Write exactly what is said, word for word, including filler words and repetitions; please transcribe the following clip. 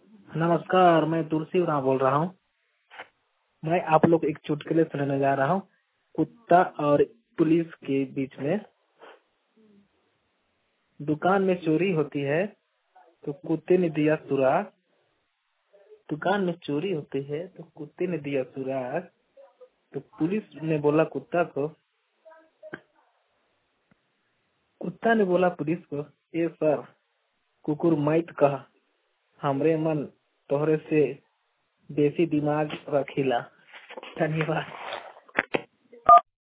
नमस्कार, मैं तुलसी उरांव बोल रहा हूँ। मैं आप लोग एक चुटकुले सुनाने जा रहा हूँ। कुत्ता और पुलिस के बीच में। दुकान में चोरी होती है तो कुत्ते ने दिया सुराग। दुकान में चोरी होती है तो कुत्ते ने दिया सुराग। तो पुलिस ने बोला कुत्ता को कुत्ता ने बोला पुलिस को, ए सर, कुकुर मैत कह, हमरे मन तोहरे से बेसी दिमाग रखिला। धन्यवाद।